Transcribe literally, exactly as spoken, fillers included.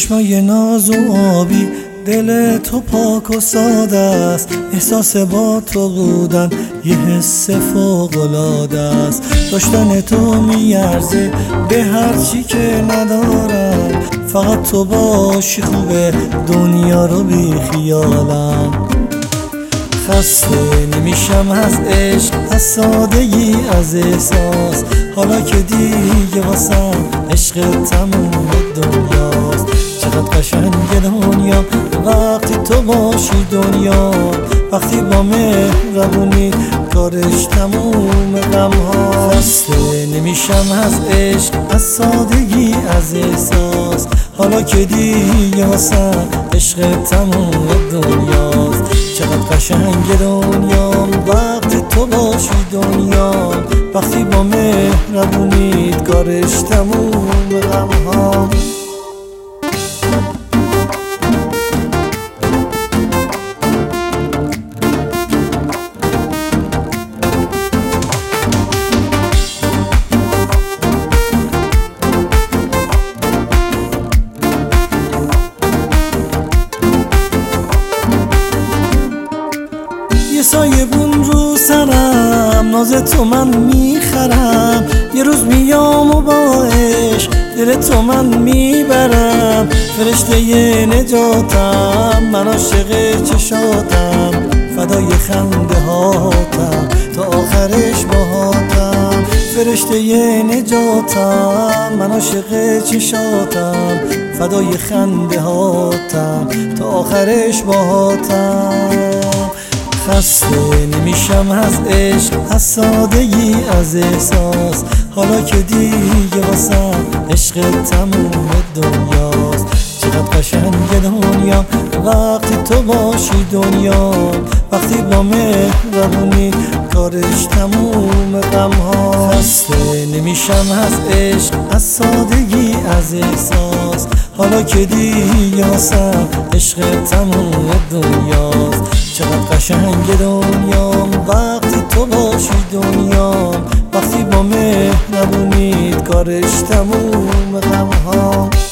چشمای ناز و آبی، دل تو پاک و ساده است. احساس با تو بودن یه حس فوق‌العاده است. داشتن تو میارزه به هر چی که ندارم. فقط تو باشی خوبه، دنیا رو بی خیالم. خسته نمیشم از عشق، از سادگی، از احساس. حالا که دیگه واسم عشق تموم دنیاست. چقدر قشنگه دنیا وقتی تو باشی دنیا. وقتی با مهربونی کارش تموم غم ها. خسته نمیشم از عشق، از سادگی، از احساس. حالا که دیگه واسم عشق تموم دنیاست. چقدر قشنگه دنیا وقتی تو باشی دنیا. وقتی با مهربونیت کارش تموم غم ها. سایه بون رو سرم، ناز تو من میخرم. یه روز میام و با عشق دل تو من میبرم. فرشته ی نجاتم، من عاشق چشاتم. فدای خنده هاتم تا آخرش باهاتم. فرشته ی نجاتم، من عاشق چشاتم. فدای خنده هاتم تا آخرش باهاتم. خسته نمیشم از عشق، از سادگی، از احساس. حالا که دیگه واسم عشق تموم دنیاست. چقدر قشنگه دنیا وقتی تو باشی دنیا. وقتی با مهربونی کارش تموم غم ها. خسته نمیشم از عشق، از سادگی، از احساس. حالا که دیگه واسم عشق تموم دنیاست. چقدر قشنگه دنیا وقتی تو باشی دنیا. وقتی با مهربونیت کارش تموم غم ها.